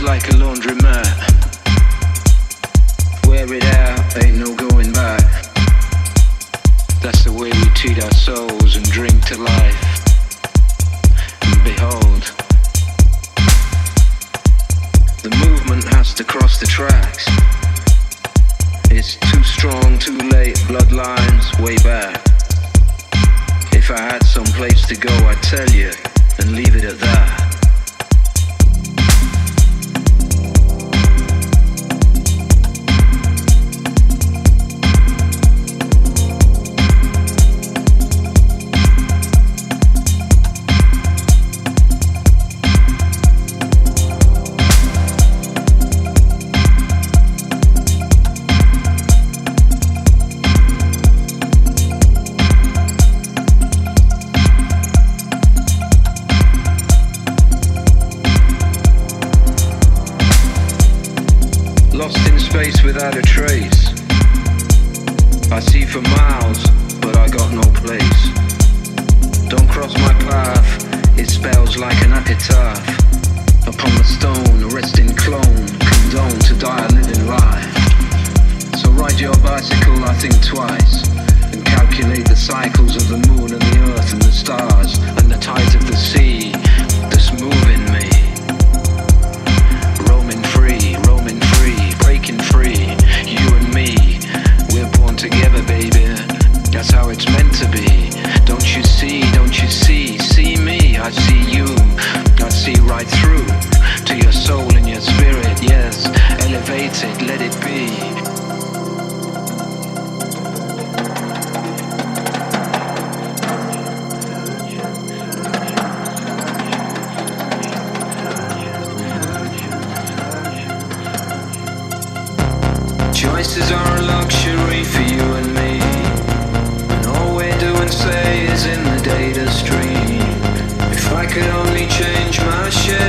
like a laundromat. Wear it out, ain't no going back. That's the way we treat our souls and drink to life. And behold, the movement has to cross the tracks. It's too strong, too late, bloodlines way back. If I had some place to go, I'd tell you and leave it at that. Without a trace, I see for miles, but I got no place. Don't cross my path, it spells like an epitaph. Upon the stone, a resting clone, condone to die a living life. So ride your bicycle, I think twice, and calculate the cycles of the moon and the earth and the stars, and the tides of the sea that's moving me. Roaming free, breaking free, you and me, we're born together, baby, that's how it's meant to be. Don't you see, see me, I see you, I see right through to your soul and your spirit, yes, elevate it, let it be. Choices are a luxury for you and me, and all we do and say is in the data stream. If I could only change my shape,